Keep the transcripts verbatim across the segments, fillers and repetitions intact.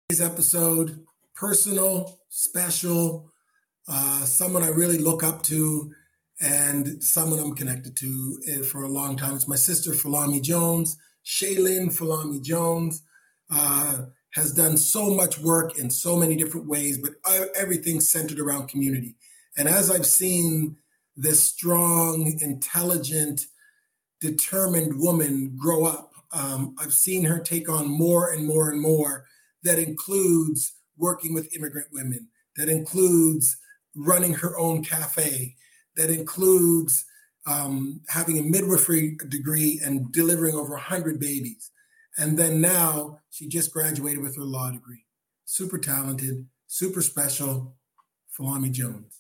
Today's episode, personal, special, uh, someone I really look up to and someone I'm connected to uh, for a long time. It's my sister, Falami Jones. Shaylin Falami Jones uh, has done so much work in so many different ways, but everything's centered around community. And as I've seen this strong, intelligent, determined woman grow up, um, I've seen her take on more and more and more. That includes working with immigrant women, that includes running her own cafe, that includes um, having a midwifery degree and delivering over one hundred babies. And then now she just graduated with her law degree. Super talented, super special, Falami Jones.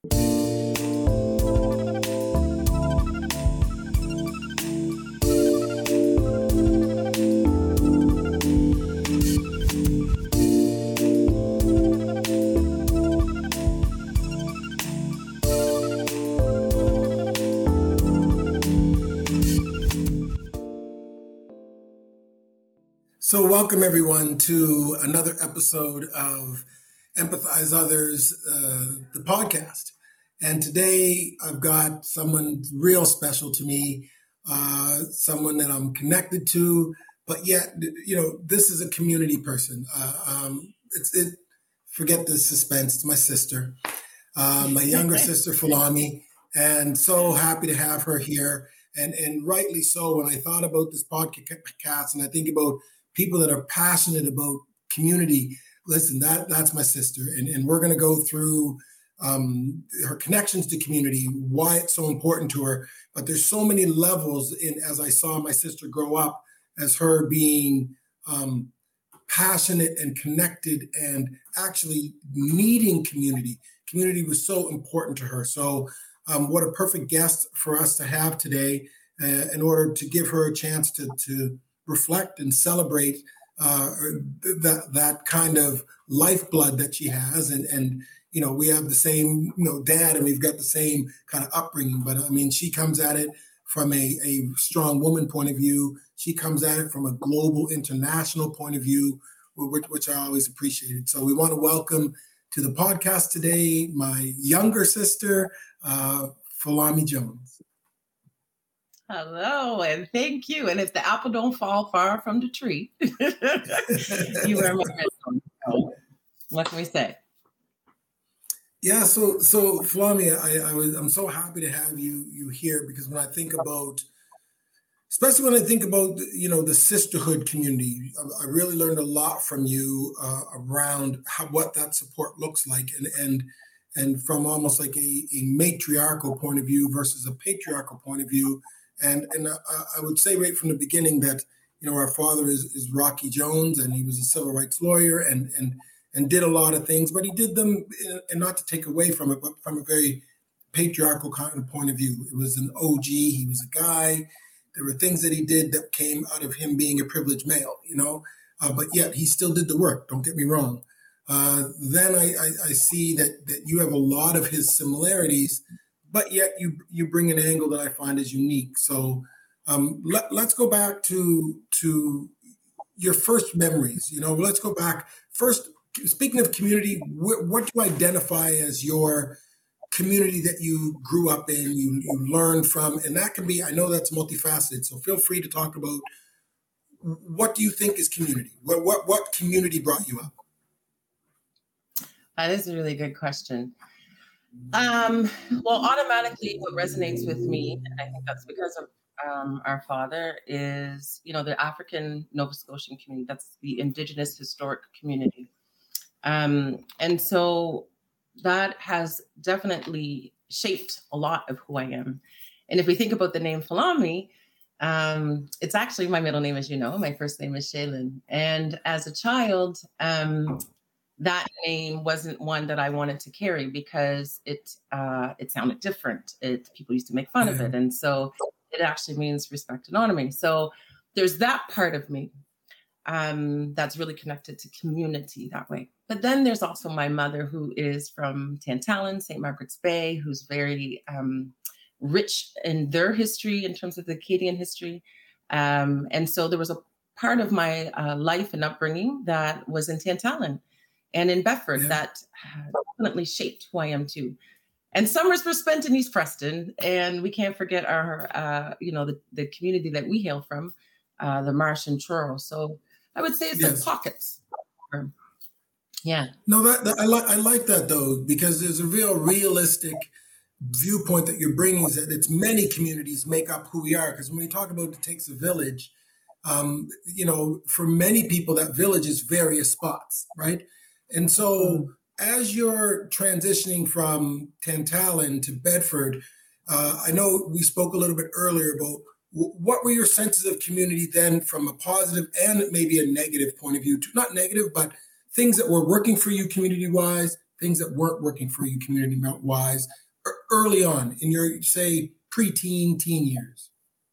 So welcome everyone to another episode of Empathize Others, uh, the podcast. And today I've got someone real special to me, uh, someone that I'm connected to, but yet, you know, this is a community person. Uh, um, it's it. Forget the suspense. It's my sister, uh, my younger sister, Falami, and so happy to have her here. And, and rightly so, when I thought about this podcast and I think about people that are passionate about community, listen, that that's my sister. And, and we're going to go through um, her connections to community, why it's so important to her. But there's so many levels in, as I saw my sister grow up, as her being um, passionate and connected and actually needing community. Community was so important to her. So um, what a perfect guest for us to have today uh, in order to give her a chance to, to reflect and celebrate uh, that that kind of lifeblood that she has, and and you know we have the same you know dad, and we've got the same kind of upbringing. But I mean, she comes at it from a, a strong woman point of view. She comes at it from a global, international point of view, which, which I always appreciated. So we want to welcome to the podcast today my younger sister, uh, Falami Jones. Hello, and thank you. And if the apple don't fall far from the tree, you are my friend. So what can we say? Yeah, so so Falami, I, I was I'm so happy to have you you here, because when I think about, especially when I think about you know the sisterhood community, I, I really learned a lot from you uh, around how what that support looks like, and and and from almost like a, a matriarchal point of view versus a patriarchal point of view. And and I, I would say right from the beginning that you know our father is, is Rocky Jones, and he was a civil rights lawyer and and and did a lot of things, but he did them, in, and not to take away from it, but from a very patriarchal kind of point of view. It was an O G. He was a guy. There were things that he did that came out of him being a privileged male, you know, uh, but yet he still did the work. Don't get me wrong. Uh, then I, I, I see that that you have a lot of his similarities, but yet you you bring an angle that I find is unique. So um, let, let's go back to to your first memories. You know, let's go back first. Speaking of community, wh- what do you identify as your community that you grew up in, you you learned from? And that can be, I know that's multifaceted. So feel free to talk about what do you think is community? What what what community brought you up? That is a really good question. Um, well, automatically what resonates with me, and I think that's because of um, our father, is, you know, the African Nova Scotian community. That's the Indigenous historic community. Um, and so that has definitely shaped a lot of who I am. And if we think about the name Falami, um, it's actually my middle name, as you know. My first name is Shaylin. And as a child, um, that name wasn't one that I wanted to carry because it uh, it sounded different. It people used to make fun of it, and so it actually means respect and honor me. So there's that part of me um, that's really connected to community that way. But then there's also my mother, who is from Tantallon, Saint Margaret's Bay, who's very um, rich in their history in terms of the Acadian history, um, and so there was a part of my uh, life and upbringing that was in Tantallon and in Bedford yeah. that definitely shaped who I am too. And summers were spent in East Preston, and we can't forget our, uh, you know, the, the community that we hail from, uh, the Marsh and Truro. So I would say it's yes. like pockets. Yeah. No, that, that I like. I like that though, because there's a real realistic viewpoint that you're bringing. Is that it's many communities make up who we are. Because when we talk about it takes a village, um, you know, for many people that village is various spots, right? And so. Mm. As you're transitioning from Tantallon to Bedford, uh, I know we spoke a little bit earlier about w- what were your senses of community then from a positive and maybe a negative point of view? Not negative, but things that were working for you community-wise, things that weren't working for you community-wise early on in your, say, pre-teen, teen years.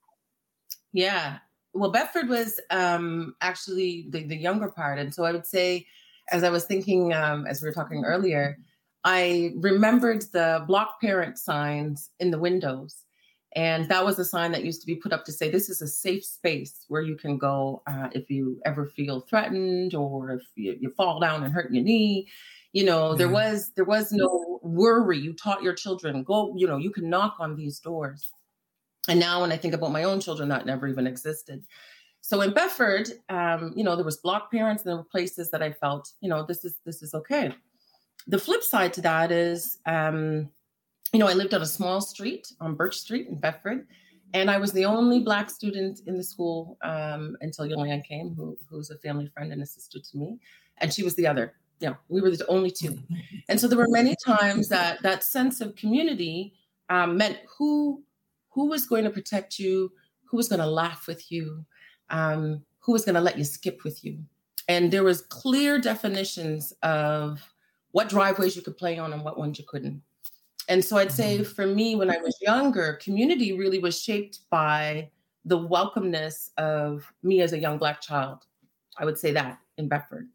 Yeah. Well, Bedford was um, actually the, the younger part. And so I would say, as I was thinking, um, as we were talking earlier, I remembered the block parent signs in the windows. And that was a sign that used to be put up to say, this is a safe space where you can go uh, if you ever feel threatened or if you, you fall down and hurt your knee. You know, yeah. there was there was no worry. You taught your children, go, you know, you can knock on these doors. And now when I think about my own children, that never even existed. So in Bedford, um, you know, there was block parents and there were places that I felt, you know, this is this is okay. The flip side to that is, um, you know, I lived on a small street on Birch Street in Bedford, and I was the only Black student in the school um, until Yolande came, who who's a family friend and a sister to me, and she was the other. You know, we were the only two. And so there were many times that that sense of community um, meant who who was going to protect you, who was going to laugh with you, Um, who was going to let you skip with you. And there was clear definitions of what driveways you could play on and what ones you couldn't. And so I'd say for me, when I was younger, community really was shaped by the welcomeness of me as a young Black child. I would say that in Bedford.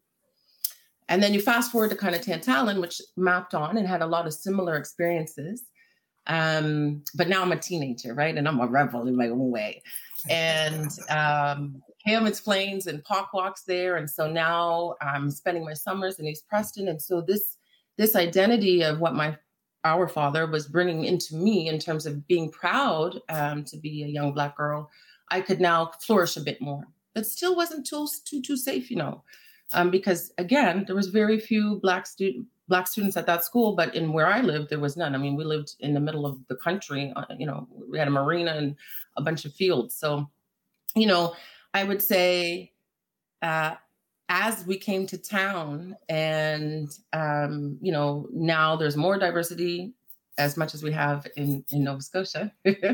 And then you fast forward to kind of Tantallon, which mapped on and had a lot of similar experiences. Um, but now I'm a teenager, right? And I'm a rebel in my own way. And um, Hammonds Plains and Park Walks there. And so now I'm spending my summers in East Preston. And so this this identity of what my our father was bringing into me in terms of being proud um, to be a young Black girl, I could now flourish a bit more. But still wasn't too, too, too safe, you know, um, because, again, there was very few Black student Black students at that school, but in where I lived, there was none. I mean, we lived in the middle of the country. Uh, you know, we had a marina and a bunch of fields. So, you know, I would say uh, as we came to town and, um, you know, now there's more diversity as much as we have in, in Nova Scotia.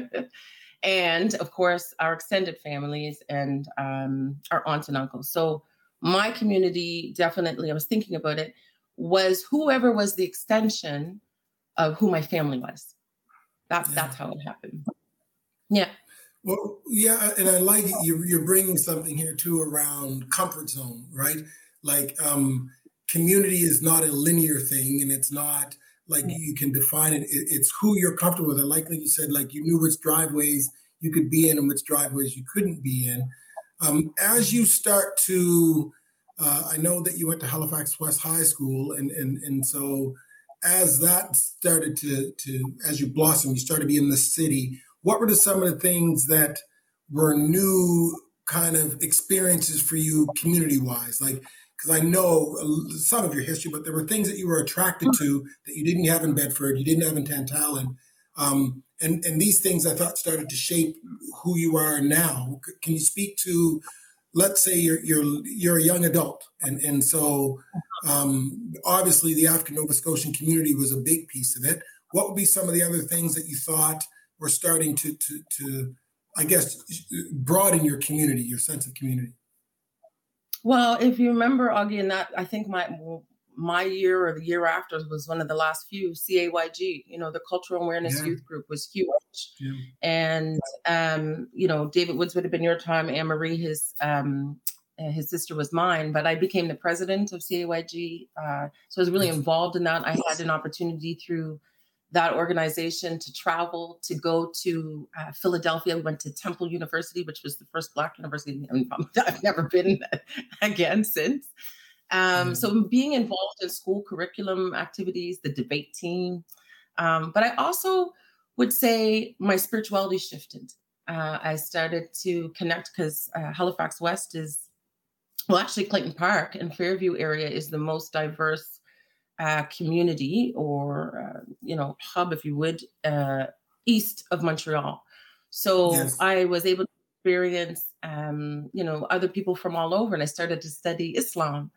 And, of course, our extended families and um, our aunts and uncles. So my community, definitely, I was thinking about it, was whoever was the extension of who my family was. That's yeah. that's how it happened. Yeah. Well, yeah, and I like it. You're, you're bringing something here too around comfort zone, right? Like um, community is not a linear thing, and it's not like yeah. you can define it. it. It's who you're comfortable with. I like that you said, like you knew which driveways you could be in and which driveways you couldn't be in. Um, as you start to Uh, I know that you went to Halifax West High School, and and and so as that started to to as you blossom, you started to be in the city. What were the, some of the things that were new kind of experiences for you community wise? Like, because I know some of your history, but there were things that you were attracted to that you didn't have in Bedford, you didn't have in Tantallon, um, and and these things I thought started to shape who you are now. Can you speak to? Let's say you're you're you're a young adult, and and so um, obviously the African Nova Scotian community was a big piece of it. What would be some of the other things that you thought were starting to to to I guess broaden your community, your sense of community? Well, if you remember, Augie, and that I think my my year or the year after was one of the last few C A Y G. You know, the Cultural Awareness yeah. Youth Group was huge, yeah. and um, you know, David Woods would have been your time. Anne Marie, his um, his sister, was mine. But I became the president of C A Y G, uh, so I was really involved in that. I had an opportunity through that organization to travel, to go to uh, Philadelphia. We went to Temple University, which was the first Black university. I mean, I've never been again since. Um, Mhm. so being involved in school curriculum activities, the debate team. Um, but I also would say my spirituality shifted. Uh, I started to connect because uh, Halifax West is, well, actually Clayton Park and Fairview area is the most diverse uh, community or, uh, you know, hub, if you would, uh, east of Montreal. So Yes. I was able to experience, um, you know, other people from all over, and I started to study Islam,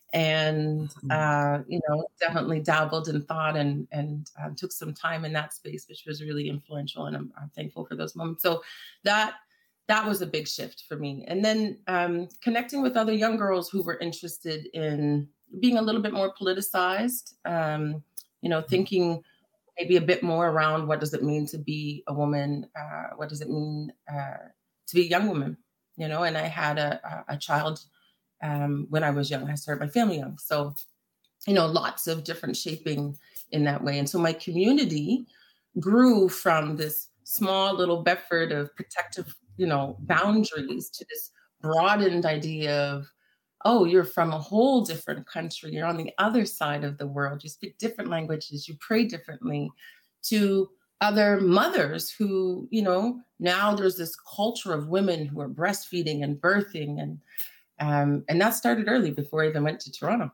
and Mhm. uh, you know, definitely dabbled in thought and and um, took some time in that space, which was really influential, and I'm, I'm thankful for those moments. So that that was a big shift for me, and then um, connecting with other young girls who were interested in being a little bit more politicized. Um, you know, thinking maybe a bit more around what does it mean to be a woman? Uh, what does it mean uh, to be a young woman? You know, and I had a, a, a child um, when I was young. I started my family young. So, you know, lots of different shaping in that way. And so my community grew from this small little Bedford of protective, you know, boundaries to this broadened idea of, oh, you're from a whole different country. You're on the other side of the world. You speak different languages. You pray differently, to other mothers who, you know, now there's this culture of women who are breastfeeding and birthing. And um, and that started early before I even went to Toronto.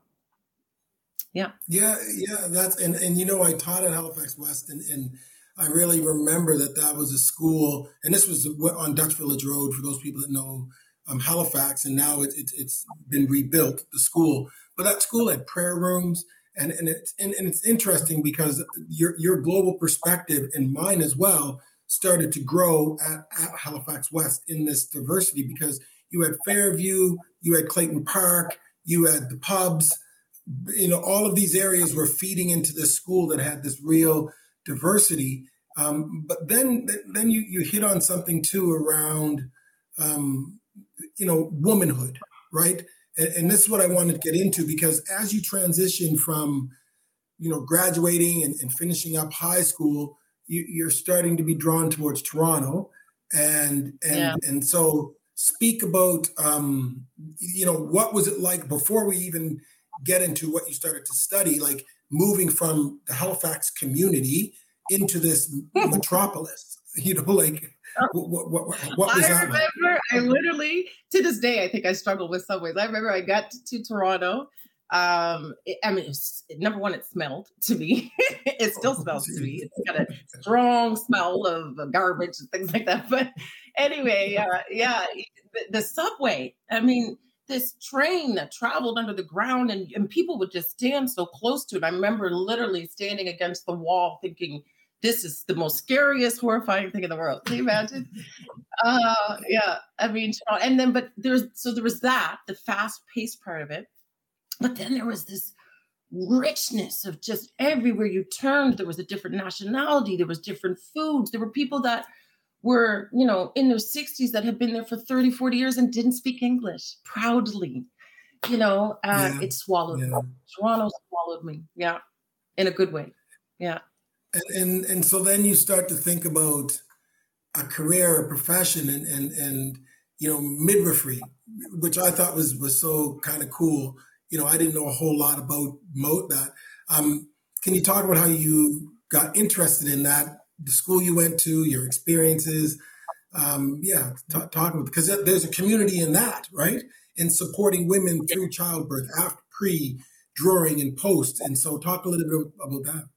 Yeah. Yeah, yeah, that's and and you know, I taught at Halifax West, and, and I really remember that that was a school, and this was on Dutch Village Road for those people that know um, Halifax, and now it, it, it's been rebuilt, the school. But that school had prayer rooms, and and it's and, and it's interesting because your your global perspective and mine as well started to grow at, at Halifax West in this diversity because you had Fairview, you had Clayton Park, you had the pubs, you know, all of these areas were feeding into this school that had this real diversity. Um, but then, then you, you hit on something too around, um, you know, womanhood, right? And, and this is what I wanted to get into because as you transition from, you know, graduating and, and finishing up high school, you, you're starting to be drawn towards Toronto, and Yeah. and and so speak about, um, you know, what was it like before we even get into what you started to study, like moving from the Halifax community into this metropolis, you know, like what, what, what, what was I that like? remember, I literally, to this day, I think I struggle with subways. I remember I got to, to Toronto. Um, it, I mean, it's, number one, it smelled to me. It still Oh, smells to me. geez. It's got a strong smell of garbage and things like that. But anyway, uh, yeah, the, the subway, I mean, this train that traveled under the ground and, and people would just stand so close to it. I remember literally standing against the wall thinking, this is the most scariest, horrifying thing in the world. Can you imagine? Uh, yeah, I mean, and then, but there's, so there was that, the fast paced part of it. But then there was this richness of just everywhere you turned, there was a different nationality, there was different foods. There were people that were, you know, in their sixties that had been there for thirty, forty years and didn't speak English proudly. You know, uh, Yeah, it swallowed me. yeah. Toronto swallowed me. Yeah, in a good way. Yeah. And, and and so then you start to think about a career, a profession, and and and you know, midwifery, which I thought was was so kind of cool. You know, I didn't know a whole lot about mo- that. Um, can you talk about how you got interested in that, the school you went to, your experiences? Um, yeah, talk, talk about, because there's a community in that, right? In supporting women through childbirth, after, pre, during, and post. And so, talk a little bit about that.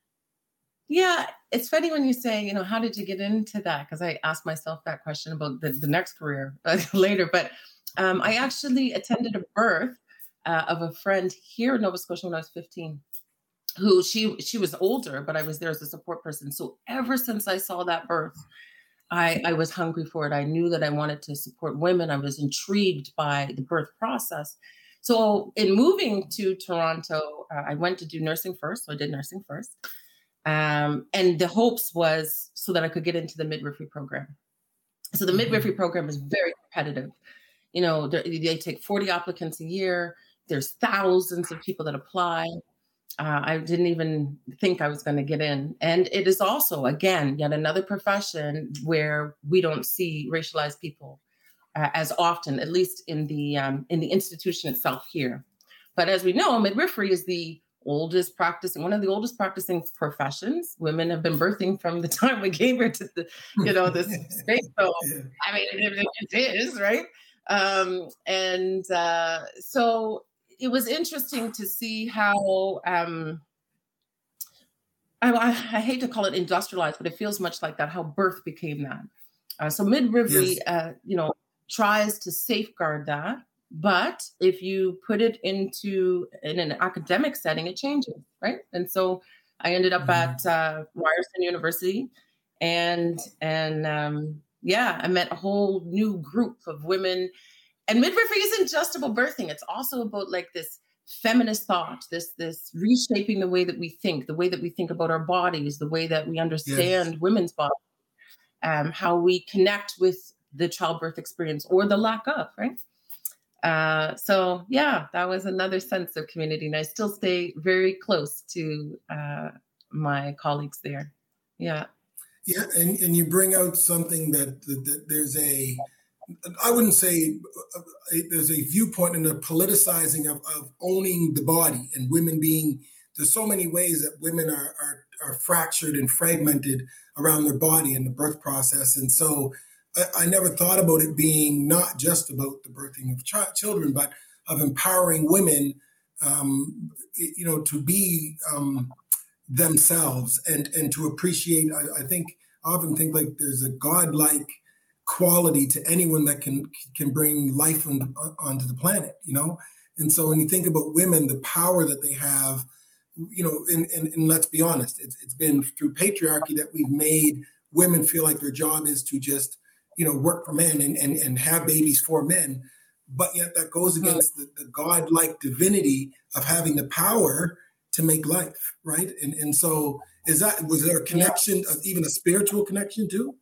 Yeah, it's funny when you say, you know, how did you get into that? Because I asked myself that question about the, the next career uh, later. But um, I actually attended a birth uh, of a friend here in Nova Scotia when I was fifteen, who she she was older, but I was there as a support person. So ever since I saw that birth, I, I was hungry for it. I knew that I wanted to support women. I was intrigued by the birth process. So in moving to Toronto, uh, I went to do nursing first. So I did nursing first. Um, and the hopes was so that I could get into the midwifery program. So the Mm-hmm. midwifery program is very competitive. You know, they take forty applicants a year. There's thousands of people that apply. Uh, I didn't even think I was going to get in. And it is also, again, yet another profession where we don't see racialized people uh, as often, at least in the um, in the institution itself here. But as we know, midwifery is the oldest practicing, one of the oldest practicing professions. Women have been birthing from the time we came here to the, you know, this space. So, yeah. I mean, it, it is, right? Um, and uh, so it was interesting to see how, um, I, I, I hate to call it industrialized, but it feels much like that, how birth became that. Uh, so midwifery, yes. uh, you know, tries to safeguard that. But if you put it into in an academic setting, it changes, right? And so I ended up mm-hmm. at uh, Ryerson University, and and um, yeah, I met a whole new group of women. And midwifery isn't just about birthing; it's also about like this feminist thought, this this reshaping the way that we think, the way that we think about our bodies, the way that we understand yes. women's bodies, um, how we connect with the childbirth experience or the lack of, right? Uh, so yeah, that was another sense of community, and I still stay very close to uh, my colleagues there. Yeah, yeah, and, and you bring out something that, that, that there's a, I wouldn't say a, there's a viewpoint in the politicizing of, of owning the body and women being. There's so many ways that women are, are are fractured and fragmented around their body in the birth process, and so. I never thought about it being not just about the birthing of ch- children, but of empowering women, um, you know, to be um, themselves and and to appreciate. I, I think I often think like there's a godlike quality to anyone that can can bring life on, onto the planet, you know. And so when you think about women, the power that they have, you know, and, and, and let's be honest, it's, it's been through patriarchy that we've made women feel like their job is to just you know, work for men and, and, and have babies for men. But yet that goes against the, the godlike divinity of having the power to make life, right? And and so is that, was there a connection, yeah. even a spiritual connection too?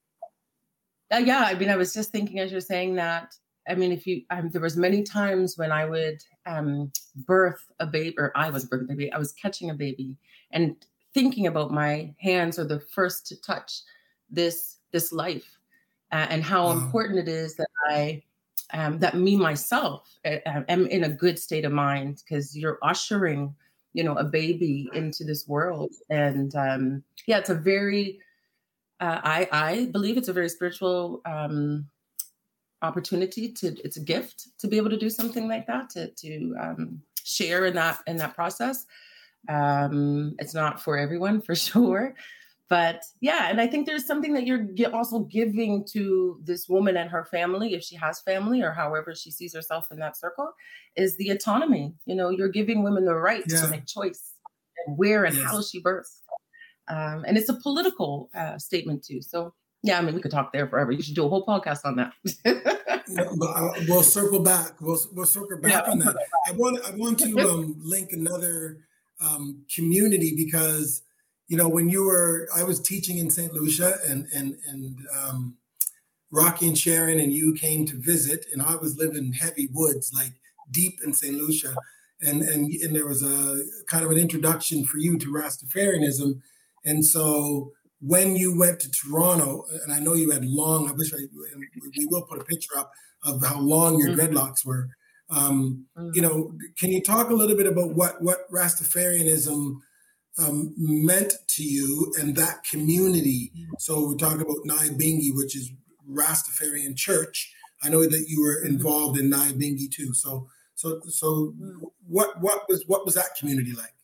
Uh, yeah, I mean, I was just thinking as you're saying that, I mean, if you, um, there was many times when I would um, birth a baby, or I was birthing a baby, I was catching a baby and thinking about my hands are the first to touch this, this life. Uh, and how wow. important it is that I, um, that me myself uh, am in a good state of mind, because you're ushering, you know, a baby into this world. And um, yeah, it's a very, uh, I, I believe it's a very spiritual um, opportunity to, it's a gift to be able to do something like that, to, to um, share in that, in that process. Um, it's not for everyone, for sure. But yeah, and I think there's something that you're also giving to this woman and her family, if she has family or however she sees herself in that circle, is the autonomy. You know, you're giving women the right yeah. to make choice and where and yes. how she births. Um, and it's a political uh, statement too. So yeah, I mean, we could talk there forever. You should do a whole podcast on that. yeah, but uh, we'll circle back. We'll we'll circle back yeah, on that. I want I want to um, link another um, community because. You know, when you were, I was teaching in Saint Lucia and, and, and um, Rocky and Sharon and you came to visit, and I was living in heavy woods, like deep in Saint Lucia. And, and, and there was a kind of an introduction for you to Rastafarianism. And so when you went to Toronto, and I know you had long, I wish I, we will put a picture up of how long your dreadlocks were. Um, you know, can you talk a little bit about what, what Rastafarianism Um, meant to you and that community? So we talk about Nyabingi, which is Rastafarian Church. I know that you were involved in Nyabingi too. So, so, so, what, what was, what was that community like?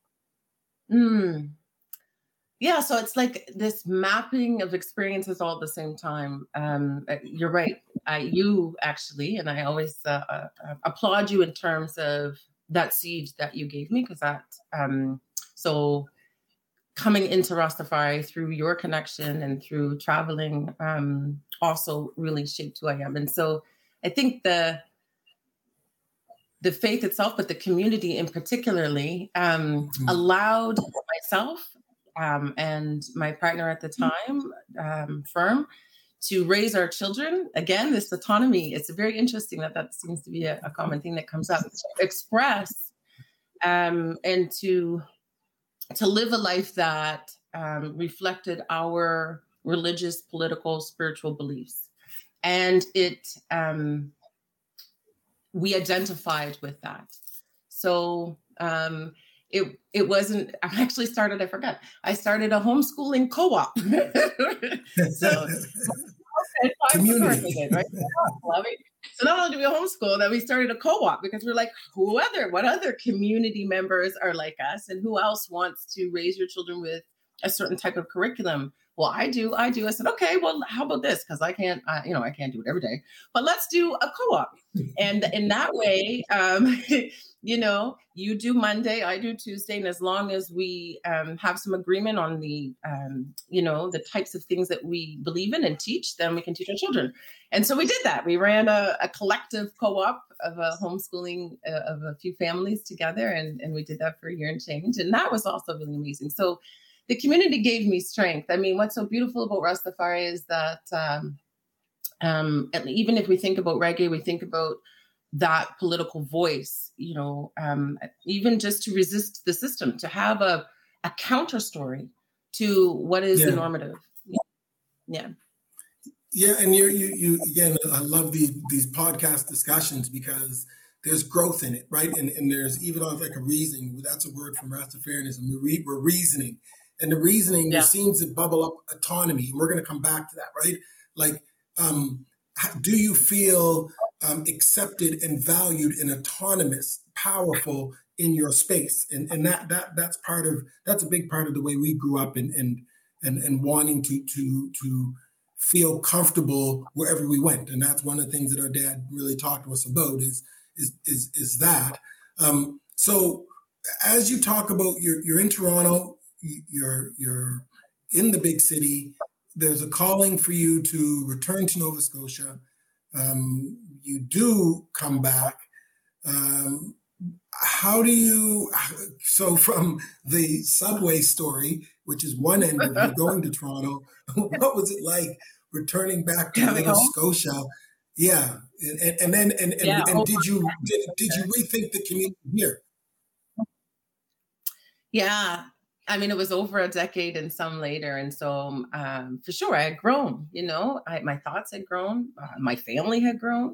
Mm. Yeah, so it's like this mapping of experiences all at the same time. Um, you're right. I, you actually, and I always uh, uh, applaud you in terms of that seed that you gave me, because that. Um, So coming into Rastafari through your connection and through traveling um, also really shaped who I am. And so I think the the faith itself, but the community in particularly, um, mm-hmm. allowed myself um, and my partner at the time, um, Firm, to raise our children. Again, this autonomy, it's very interesting that that seems to be a, a common thing that comes up. Express um, and to to live a life that um, reflected our religious, political, spiritual beliefs. And it um, we identified with that. So um, it it wasn't, I actually started, I forgot, I started a homeschooling co-op. So community. right? So not only do we homeschool, then we started a co-op because we're like, who other, what other community members are like us, and who else wants to raise your children with a certain type of curriculum? Well, I do, I do. I said, okay, well, how about this? Because I can't, uh, you know, I can't do it every day, but let's do a co-op. And in that way, um, you know, you do Monday, I do Tuesday. And as long as we um, have some agreement on the, um, you know, the types of things that we believe in and teach, then we can teach our children. And so we did that. We ran a, a collective co-op of a homeschooling uh, of a few families together. And, and we did that for a year and change. And that was also really amazing. So the community gave me strength. I mean, what's so beautiful about Rastafari is that um, um, even if we think about reggae, we think about that political voice, you know, um, even just to resist the system, to have a, a counter story to what is yeah. the normative. Yeah. Yeah. Yeah. And you're, you, you, again, I love these, these podcast discussions because there's growth in it, right? And, and there's even on like a reasoning, that's a word from Rastafarianism. We're, re, we're reasoning. And the reasoning, yeah. there seems to bubble up autonomy. And we're going to come back to that, right? Like, um, do you feel um, accepted and valued and autonomous, powerful in your space? And and that that that's part of that's a big part of the way we grew up, and and and and wanting to to to feel comfortable wherever we went. And that's one of the things that our dad really talked to us about is is is is that. Um, so as you talk about you're you're in Toronto, you're you're in the big city. There's a calling for you to return to Nova Scotia. Um, you do come back. Um, how do you, so from the subway story, which is one end of you going to Toronto, what was it like returning back to Nova Scotia? Yeah. And, and, and then, and, and, yeah. and did you, did, did you rethink the community here? Yeah. I mean, it was over a decade and some later. And so um, for sure, I had grown, you know, I, my thoughts had grown, uh, my family had grown.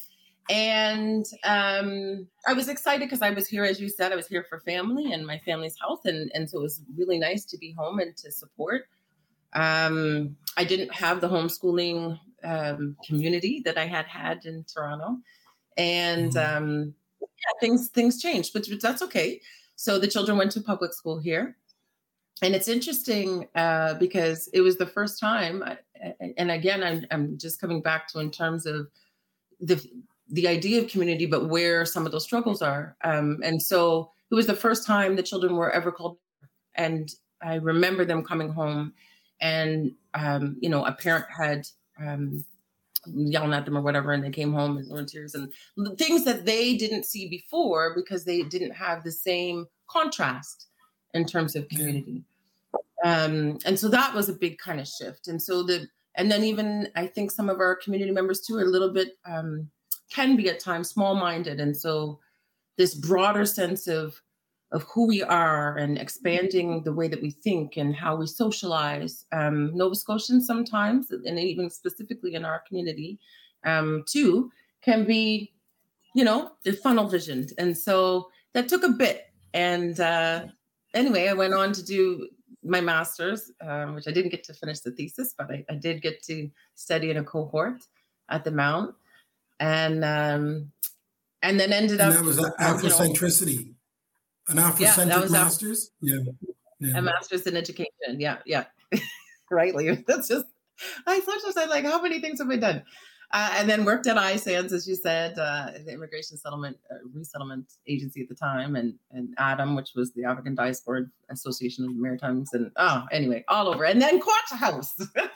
And um, I was excited because I was here, as you said, I was here for family and my family's health. And, and so it was really nice to be home and to support. Um, I didn't have the homeschooling um, community that I had had in Toronto. And um, yeah, things, things changed, but, but that's okay. So the children went to public school here. And it's interesting uh, because it was the first time, I, and again, I'm, I'm just coming back to in terms of the the idea of community, but where some of those struggles are. Um, and so it was the first time the children were ever called. And I remember them coming home and, um, you know, a parent had um, yelling at them or whatever, and they came home and were in tears and things that they didn't see before because they didn't have the same contrast in terms of community. Um, and so that was a big kind of shift. And so the, and then even I think some of our community members too are a little bit, um, can be at times small-minded. And so this broader sense of, of who we are and expanding the way that we think and how we socialize, um, Nova Scotians sometimes, and even specifically in our community um, too, can be, you know, they're funnel visioned. And so that took a bit. And uh, anyway, I went on to do my master's, um, which I didn't get to finish the thesis, but I, I did get to study in a cohort at the Mount, and um, and then ended and up. that was Afrocentricity, you know, an Afrocentric yeah, master's. Yeah. yeah, a master's in education. Yeah, yeah, rightly. That's just I thought I said like, how many things have I done? Uh, and then worked at I S A N S, as you said, uh, the Immigration Settlement uh, Resettlement Agency at the time, and and ADAM, which was the African Diaspora Association of the Maritimes, and oh, anyway, all over. And then Quacha House.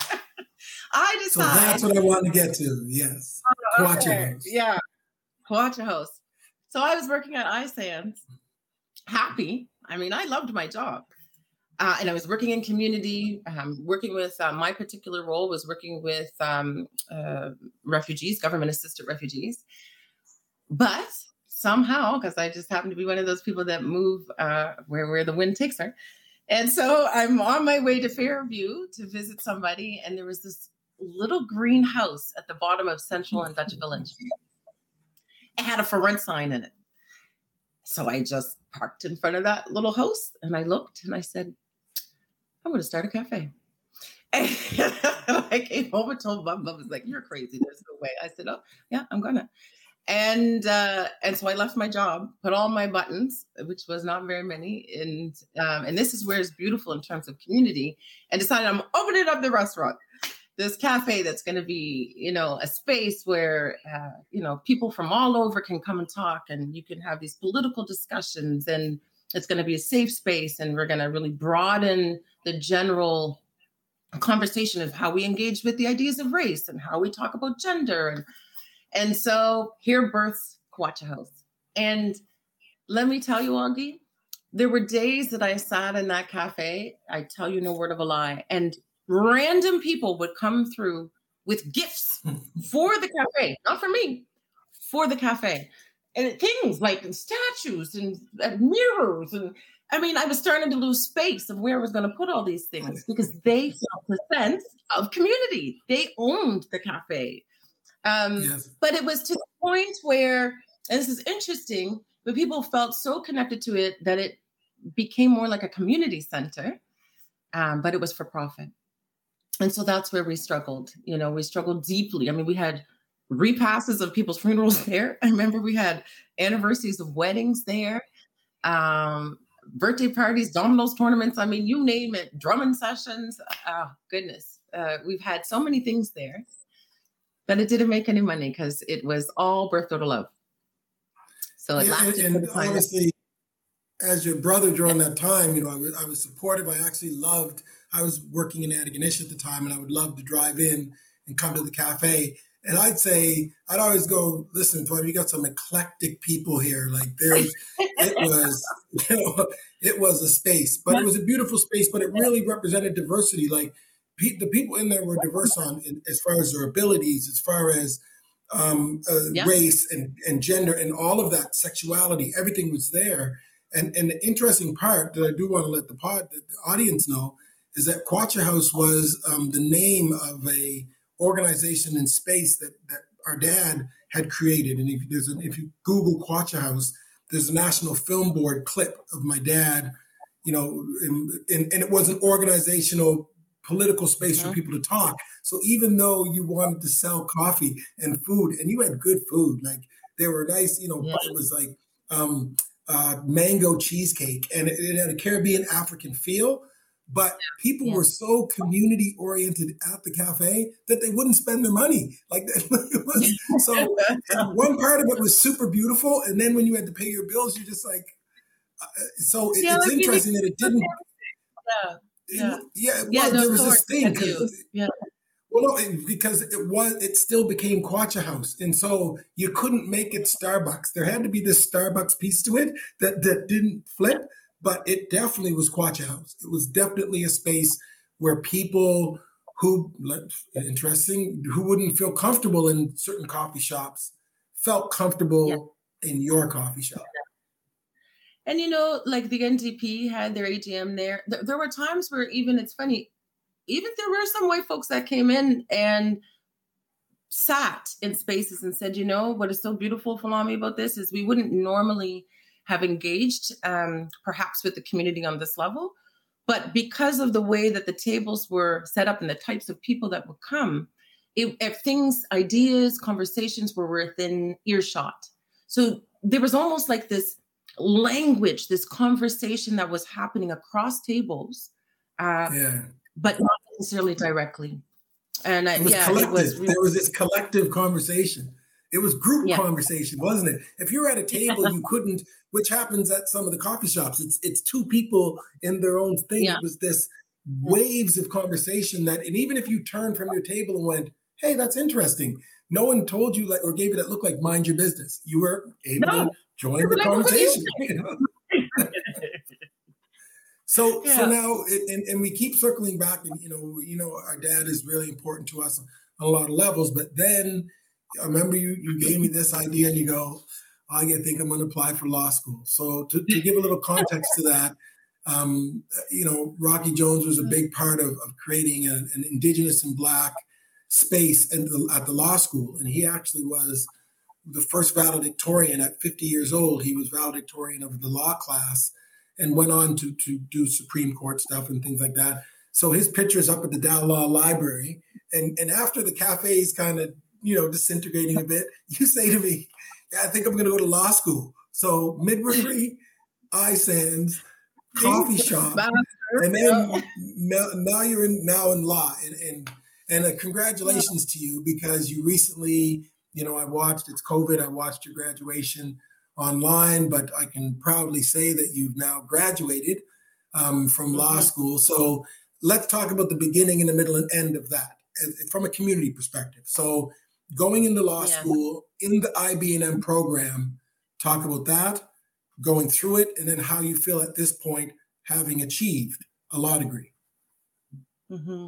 I decided. So that's what I wanted to get to. Yes, oh, okay. Quacha House. Yeah, Quacha House. So I was working at I S A N S, happy. I mean, I loved my job. Uh, and I was working in community, um, working with, uh, my particular role was working with um, uh, refugees, government-assisted refugees. But somehow, because I just happen to be one of those people that move uh, where, where the wind takes her. And so I'm on my way to Fairview to visit somebody. And there was this little green house at the bottom of Central and Dutch Village. It had a for rent sign in it. So I just parked in front of that little house and I looked and I said, I'm going to start a cafe. And I came home and told Mom, Mom was like, you're crazy. There's no way. I said, oh, yeah, I'm going to. And uh, and so I left my job, put all my buttons, which was not very many. And, um, and this is where it's beautiful in terms of community, and decided I'm opening up the restaurant. This cafe that's going to be, you know, a space where, uh, you know, people from all over can come and talk, and you can have these political discussions, and it's going to be a safe space. And we're going to really broaden the general conversation of how we engage with the ideas of race and how we talk about gender. And, and so here births Kwacha House. And let me tell you, Augie, there were days that I sat in that cafe, I tell you no word of a lie, and random people would come through with gifts for the cafe, not for me, for the cafe. And things like statues and, and mirrors. And I mean, I was starting to lose space of where I was going to put all these things because they felt the sense of community. They owned the cafe. Um, yes. But it was to the point where, and this is interesting, but people felt so connected to it that it became more like a community center, um, but it was for profit. And so that's where we struggled. You know, we struggled deeply. I mean, we had repasses of people's funerals there. I remember we had anniversaries of weddings there, um, birthday parties, dominoes tournaments. I mean, you name it, drumming sessions. Oh, goodness. Uh, we've had so many things there, but it didn't make any money because it was all birthed out of love. So it yeah, lasted. And, and honestly, as your brother during that time, you know, I was, I was supportive. I actually loved, I was working in Antigonish at the time, and I would love to drive in and come to the cafe. And I'd say, I'd always go, listen, Twyla, you got some eclectic people here. Like there's, it was, you know, it was a space, but it was a beautiful space, but it really represented diversity. Like pe- the people in there were diverse on in, as far as their abilities, as far as um, uh, yeah. race and, and gender and all of that, sexuality, everything was there. And, and the interesting part that I do want to let the pod, the audience know, is that Kwacha House was um, the name of a organization in space that, that our dad had created. And if there's an, if you Google Kwacha House, there's a National Film Board clip of my dad, you know, and, and, and it was an organizational political space mm-hmm. for people to talk. So even though you wanted to sell coffee and food, and you had good food, like they were nice, you know, yeah. it was like um, uh, mango cheesecake, and it, it had a Caribbean African feel. But people yeah. were so community oriented at the cafe that they wouldn't spend their money. Like that. It was, so one part of it was super beautiful, and then when you had to pay your bills, you're just like. Uh, so it, yeah, it's like interesting that it didn't. Yeah, yeah, it, yeah. Well, yeah, no, there was this thing because yeah. Well, no, it, because it was it still became Kwacha House, and so you couldn't make it Starbucks. There had to be this Starbucks piece to it that that didn't flip. But it definitely was Kwacha House. It was definitely a space where people who, interesting, who wouldn't feel comfortable in certain coffee shops felt comfortable yeah. in your coffee shop. And, you know, like the N D P had their A G M there. There, there were times where even, it's funny, even there were some white folks that came in and sat in spaces and said, you know, what is so beautiful, Falami, about this is we wouldn't normally have engaged um, perhaps with the community on this level. But because of the way that the tables were set up and the types of people that would come, it, if things, ideas, conversations were within earshot. So there was almost like this language, this conversation that was happening across tables, uh, yeah. but not necessarily directly. And uh, it was yeah, collective. It was really- there was this collective conversation. It was group yeah. conversation, wasn't it? If you're at a table, you couldn't, which happens at some of the coffee shops. It's it's two people in their own thing. Yeah. It was this waves of conversation that, and even if you turned from your table and went, hey, that's interesting. No one told you like or gave you that look like mind your business. You were able no. to join the like, conversation. You know? so yeah. so now, and, and we keep circling back, and you know, you know, our dad is really important to us on a lot of levels, but then I remember you, you gave me this idea and you go, I think I'm going to apply for law school. So to, to give a little context to that, um, you know, Rocky Jones was a big part of, of creating a, an Indigenous and Black space at the, at the law school. And he actually was the first valedictorian at fifty years old. He was valedictorian of the law class and went on to, to do Supreme Court stuff and things like that. So his picture's up at the Dow Law Library. And, and after the cafe's kind of, you know, disintegrating a bit, you say to me, yeah, I think I'm going to go to law school. So midwifery, eye sands, coffee shop, and then now, now you're in now in law. And and, and uh, congratulations to you, because you recently, you know, I watched, it's COVID, I watched your graduation online, but I can proudly say that you've now graduated um, from mm-hmm. law school. So let's talk about the beginning and the middle and end of that from a community perspective. So going into law yeah. school in the I B and M program, talk about that, going through it, and then how you feel at this point having achieved a law degree. Mm-hmm.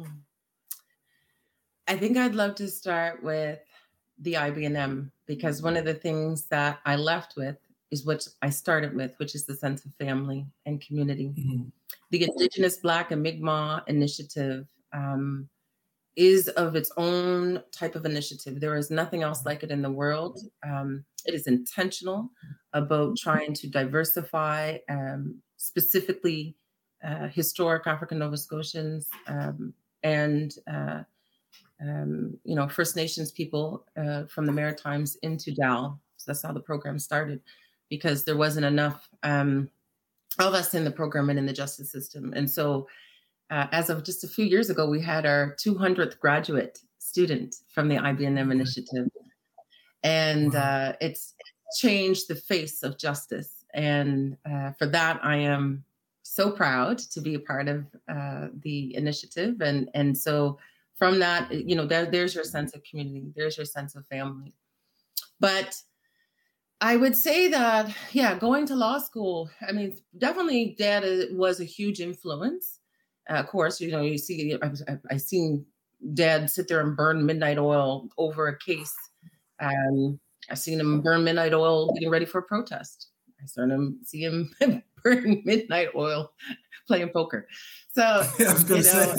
I think I'd love to start with the I B and M, because one of the things that I left with is what I started with, which is the sense of family and community. Mm-hmm. The Indigenous Black and Mi'kmaq Initiative um, is of its own type of initiative. There is nothing else like it in the world. Um, it is intentional about trying to diversify, um, specifically uh, historic African Nova Scotians um, and uh, um, you know, First Nations people uh, from the Maritimes into D A L. So that's how the program started, because there wasn't enough um, of us in the program and in the justice system. And so uh, as of just a few years ago, we had our two hundredth graduate student from the I B and M initiative. And uh, it's changed the face of justice. And uh, for that, I am so proud to be a part of uh, the initiative. And, and so from that, you know, there, there's your sense of community, there's your sense of family. But I would say that, yeah, going to law school, I mean, definitely Dad was a huge influence. Uh, of course, you know, you see, I've, I've seen Dad sit there and burn midnight oil over a case. Um, I've seen him burn midnight oil getting ready for a protest. I saw him, see him burn midnight oil playing poker. So, yeah, I was going to say.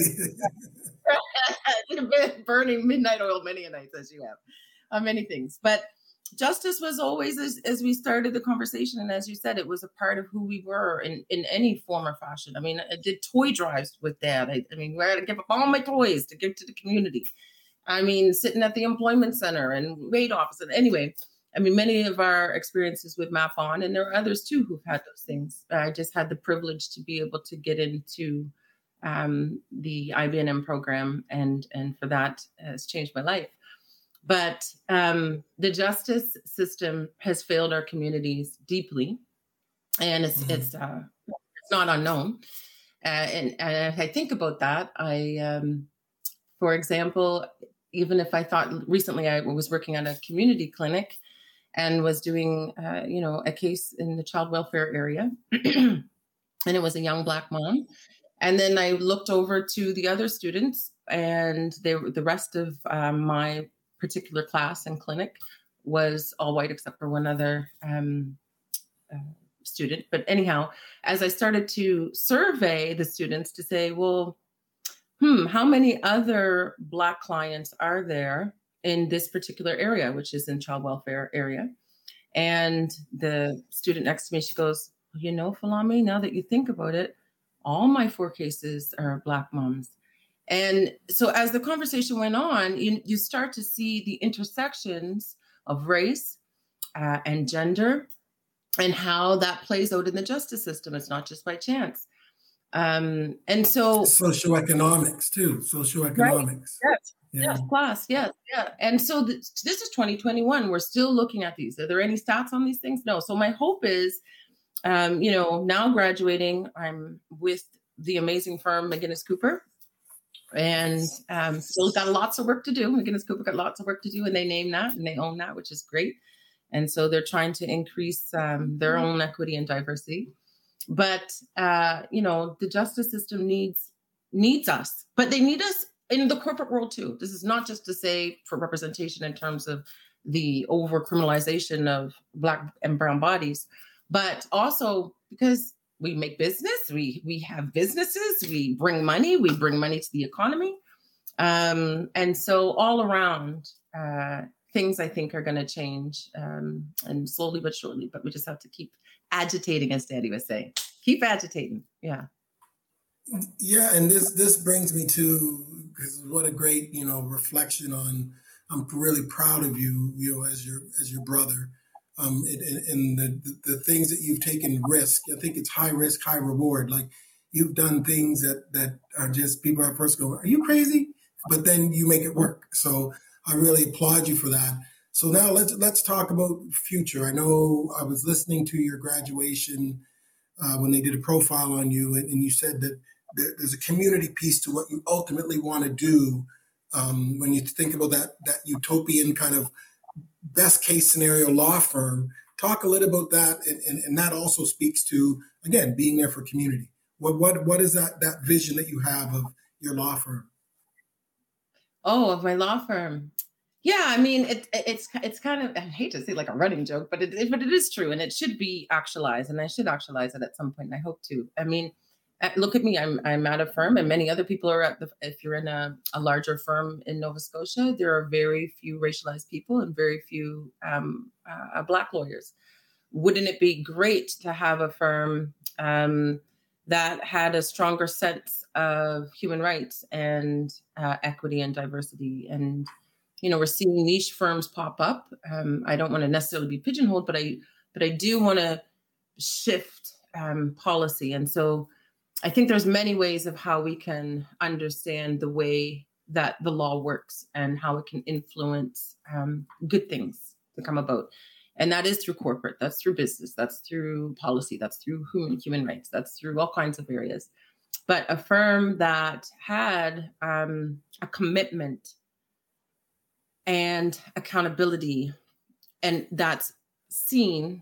burning midnight oil many a night, as you have, uh, many things. But justice was always, as, as we started the conversation, and as you said, it was a part of who we were in, in any form or fashion. I mean, I did toy drives with Dad. I, I mean, we had to give up all my toys to give to the community. I mean, sitting at the employment center and wait office. And anyway, I mean, many of our experiences with Map On, and there are others too who've had those things. I just had the privilege to be able to get into um, the I B and M program, and and for that has changed my life. But um, the justice system has failed our communities deeply, and it's mm-hmm. it's uh, it's not unknown. Uh, and, and if I think about that, I, um, for example, even if I thought recently I was working at a community clinic and was doing, uh, you know, a case in the child welfare area, and it was a young Black mom. And then I looked over to the other students, and they, the rest of um, my particular class and clinic was all white except for one other um, uh, student. But anyhow, as I started to survey the students to say, well, hmm, how many other Black clients are there in this particular area, which is in child welfare area? And the student next to me, she goes, well, you know, Falami, now that you think about it, all my four cases are Black moms. And so as the conversation went on, you, you start to see the intersections of race uh, and gender and how that plays out in the justice system. It's not just by chance. Um, and so socioeconomics too, socioeconomics. Right? Yes, yeah. yes, class, yes, yeah. And so th- this is twenty twenty-one. We're still looking at these. Are there any stats on these things? No. So my hope is, um, you know, now graduating, I'm with the amazing firm McGinnis Cooper, and um, still got lots of work to do. McGinnis Cooper got lots of work to do, and they name that and they own that, which is great. And so they're trying to increase um, their own equity and diversity. But, uh, you know, the justice system needs needs us, but they need us in the corporate world too. This is not just to say for representation in terms of the over criminalization of Black and brown bodies, but also because we make business, we we have businesses, we bring money, we bring money to the economy. Um, and so all around, uh, things I think are going to change, um, and slowly but surely, but we just have to keep agitating, as Daddy was saying. Keep agitating. Yeah. Yeah. And this, this brings me to, because what a great, you know, reflection on, I'm really proud of you, you know, as your, as your brother, um, and, and the, the, the things that you've taken risk. I think it's high risk, high reward. Like you've done things that, that are just, people at first go, are you crazy? But then you make it work. So I really applaud you for that. So now let's let's talk about future. I know I was listening to your graduation uh, when they did a profile on you, and, and you said that there, there's a community piece to what you ultimately want to do. Um, when you think about that that utopian kind of best case scenario law firm, talk a little about that, and, and, and that also speaks to, again, being there for community. What what what is that that vision that you have of your law firm? Oh, of my law firm. Yeah, I mean, it, it's it's kind of, I hate to say like a running joke, but it but it is true, and it should be actualized, and I should actualize it at some point, and I hope to. I mean, look at me, I'm I'm at a firm, and many other people are at the, if you're in a, a larger firm in Nova Scotia, there are very few racialized people and very few um, uh, Black lawyers. Wouldn't it be great to have a firm um, that had a stronger sense of human rights and uh, equity and diversity? And, you know, we're seeing niche firms pop up. Um, I don't want to necessarily be pigeonholed, but I, but I do want to shift um, policy. And so I think there's many ways of how we can understand the way that the law works and how it can influence um, good things to come about. And that is through corporate, that's through business, that's through policy, that's through human, human rights, that's through all kinds of areas. But a firm that had um, a commitment and accountability, and that's seen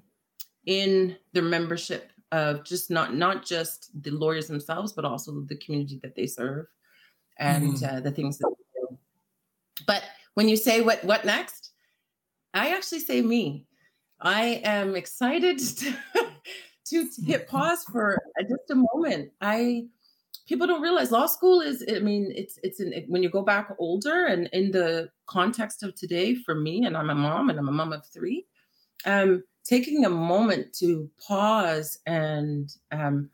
in their membership of just not, not just the lawyers themselves, but also the community that they serve and mm. uh, the things that they do. But when you say what, what next, I actually say me. I am excited to, to hit pause for just a moment. I people don't realize law school is, I mean, it's it's an, when you go back older and in the context of today for me, and I'm a mom and I'm a mom of three, um, taking a moment to pause and um,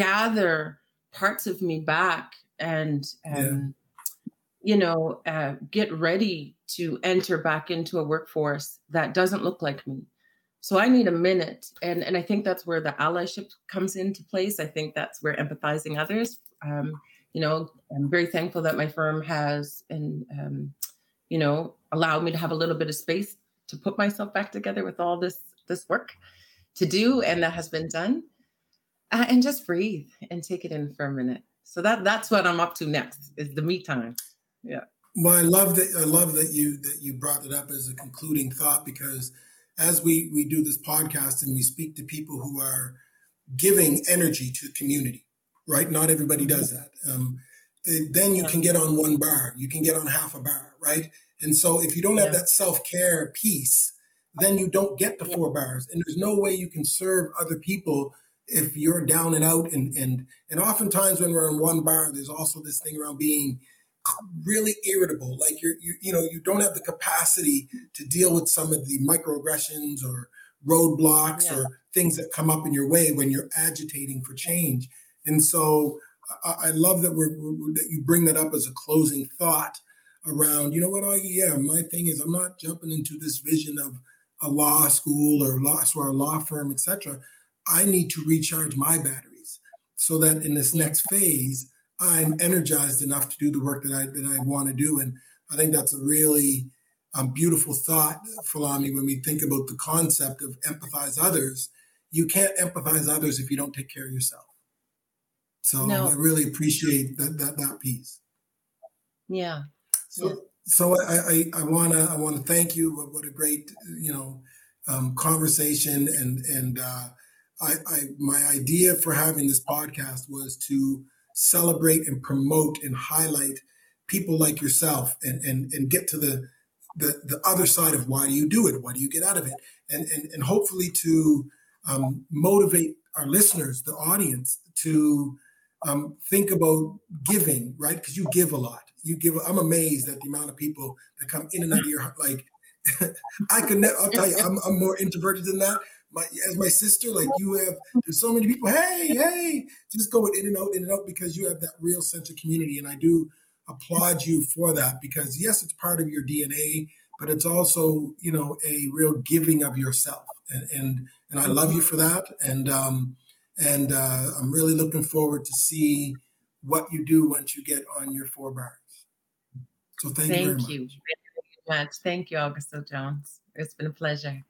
gather parts of me back and, um, yeah. you know, uh, get ready to enter back into a workforce that doesn't look like me. So I need a minute. And, and I think that's where the allyship comes into place. I think that's where empathizing others, um, you know, I'm very thankful that my firm has, and, um, you know, allowed me to have a little bit of space to put myself back together with all this, this work to do. And that has been done. Uh, and just breathe and take it in for a minute. So that that's what I'm up to next, is the me time. Yeah. Well, I love that. I love that you, that you brought it up as a concluding thought, because as we, we do this podcast and we speak to people who are giving energy to the community, right? Not everybody does that. Um, then you can get on one bar, you can get on half a bar, right? And so if you don't have that self-care piece, then you don't get the four bars. And there's no way you can serve other people if you're down and out. And, and, and oftentimes when we're on one bar, there's also this thing around being really irritable, like you're, you, you know, you don't have the capacity to deal with some of the microaggressions or roadblocks yeah. or things that come up in your way when you're agitating for change. And so I, I love that we're, we're that you bring that up as a closing thought around, you know what, Augie, yeah, my thing is I'm not jumping into this vision of a law school or law, or a law firm, et cetera. I need to recharge my batteries so that in this next phase, I'm energized enough to do the work that I that I want to do. And I think that's a really um, beautiful thought, Falami, when we think about the concept of empathize others. You can't empathize others if you don't take care of yourself. So no. I really appreciate that that that piece. Yeah. So yeah. so I, I, I wanna I wanna thank you. What, what a great, you know, um, conversation. And and uh, I, I my idea for having this podcast was to celebrate and promote and highlight people like yourself, and, and, and get to the the, the other side of why do you do it? What do you get out of it? And, and, and hopefully to um, motivate our listeners, the audience, to um, think about giving, right? Because you give a lot. You give. I'm amazed at the amount of people that come in and out of your, like, I could never, I'll tell you, I'm, I'm more introverted than that. My, as my sister, like you have, there's so many people, hey, hey, just going in and out, in and out, because you have that real sense of community. And I do applaud you for that, because yes, it's part of your D N A, but it's also, you know, a real giving of yourself. And, and, and I love you for that. And, um, and uh, I'm really looking forward to see what you do once you get on your four bars. So thank, thank you very much. you very much. Thank you, Augusto Jones. It's been a pleasure.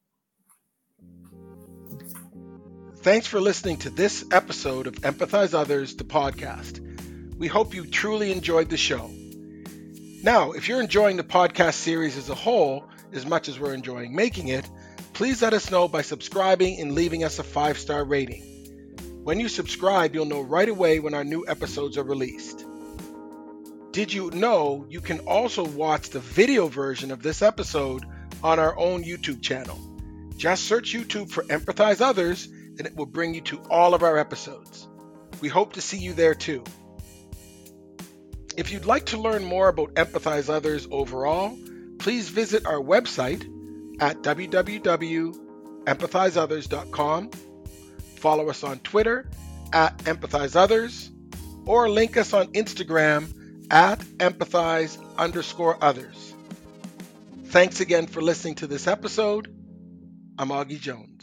Thanks for listening to this episode of Empathize Others, the podcast. We hope you truly enjoyed the show. Now, if you're enjoying the podcast series as a whole, as much as we're enjoying making it, please let us know by subscribing and leaving us a five-star rating. When you subscribe, you'll know right away when our new episodes are released. Did you know you can also watch the video version of this episode on our own YouTube channel? Just search YouTube for Empathize Others, and it will bring you to all of our episodes. We hope to see you there too. If you'd like to learn more about Empathize Others overall, please visit our website at w w w dot empathize others dot com, follow us on Twitter at Empathize Others, or link us on Instagram at empathize underscore others. Thanks again for listening to this episode. I'm Augie Jones.